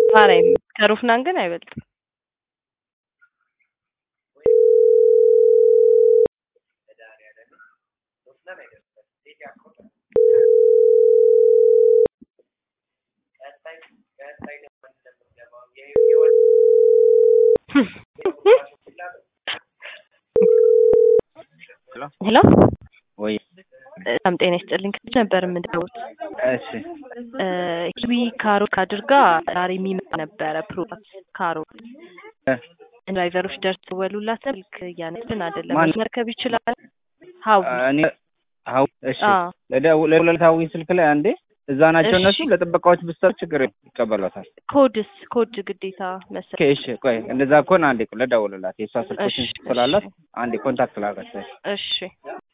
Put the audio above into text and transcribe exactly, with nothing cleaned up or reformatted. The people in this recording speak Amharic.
ማርያም ከሩፍናን ግን አይበልጥም። ሄሎ ወይ በጣም ጤና ይስጥልኝ ነበር የምንደውት። እሺ ኪዊ ካሮት አድርጋ ዛሬ የሚመጣ ነበረ ፕሮግራም ካሮት ድራይቨሮች ደርሰውላት ስልክ እያነሱን አይደለም መርከብ ይችላል። ሀው እኔ ሀው እሺ ለደውል ለታዊ ስልክ ላይ አንዴ እዛ ናቸው እነሱ ለጥበቃዎች ብሰጥ ችግር ይቀበሏታል። ኮድስ ኮድ ግዴታ መሰለኝ። እሺ ቆይ እንደዛ ከሆነ አንዴ ለደውልላት የሷ ስልኮችን ስላላት አንዴ ኮንታክት ላድርጋት። እሺ